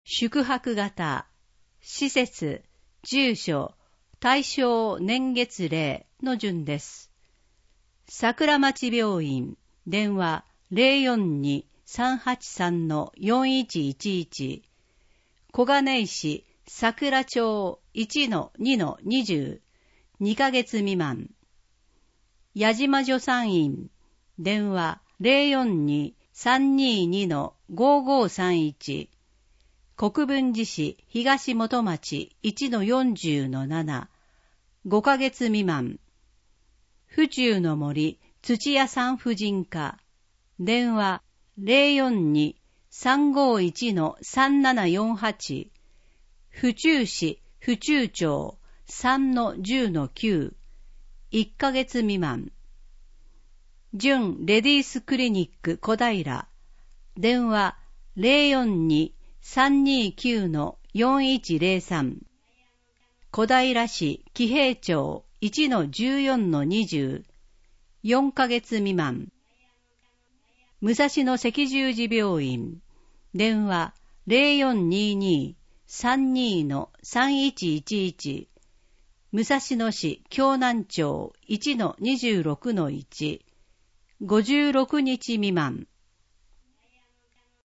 宿泊型、施設、住所、対象年月例の順です。桜町病院、電話 042-383-4111、小金井市桜町 1-2-20、2ヶ月未満。矢島助産院、電話 042-322-5531、国分寺市東本町 1-40-7、5ヶ月未満。府中の森土屋産婦人科、電話 042-351-3748、府中市府中町 3-10-9、1ヶ月未満。準レディースクリニック小平、電話 042-329-4103、小平市喜平町 1-14-20、4ヶ月未満。武蔵野赤十字病院、電話 0422-32-3111、武蔵野市京南町 1-26-1、56日未満。